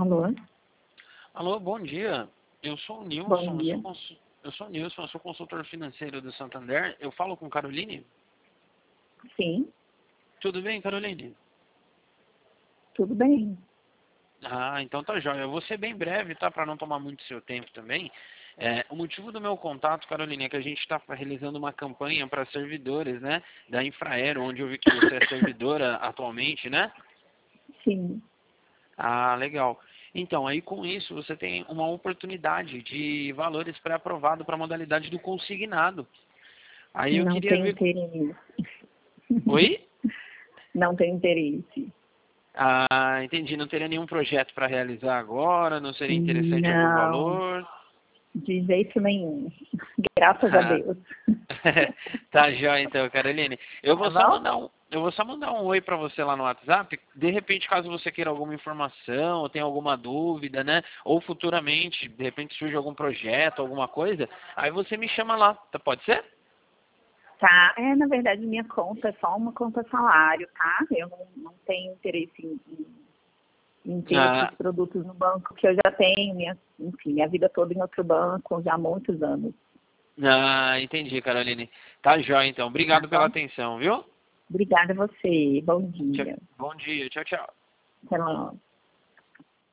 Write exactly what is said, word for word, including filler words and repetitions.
Alô? Alô, bom dia. Eu sou o Nilson, Bom eu dia. sou, cons- eu sou o Nilson, eu sou consultor financeiro do Santander. Eu falo com Caroline? Sim, Tudo bem, Caroline? tudo bem. Ah, então tá jóia. Eu vou ser bem breve, tá? Para não tomar muito seu tempo também. É, o motivo do meu contato, Caroline, é que a gente está realizando uma campanha para servidores, né? Da Infraero, onde eu vi que você é servidora atualmente, né? Sim, Ah, legal. Então, aí com isso você tem uma oportunidade de valores pré-aprovado para a modalidade do consignado. Aí eu não queria tenho ver. interesse. Oi? Não tenho interesse. Ah, entendi. Não teria nenhum projeto para realizar agora? Não seria interessante algum Não, valor? de jeito nenhum. Graças a Ah, Deus. tá jóia então, Caroline. Eu Tá vou só bom? mandar um, eu vou só mandar um oi para você lá no WhatsApp. De repente, caso você queira alguma informação, ou tenha alguma dúvida, né? Ou futuramente, de repente surge algum projeto, alguma coisa, aí você me chama lá, tá? Pode ser? Tá, é, na verdade, minha conta é só uma conta salário, tá? Eu não, não tenho interesse em, em, em ter esses Ah, produtos no banco, que eu já tenho, minha, enfim, minha vida toda em outro banco, já há muitos anos. ah, entendi, Caroline. Tá jóia então. Tá Obrigado pela bom? atenção, viu? Obrigada a você. Bom Tchau- dia. Bom dia, tchau, tchau. Até logo.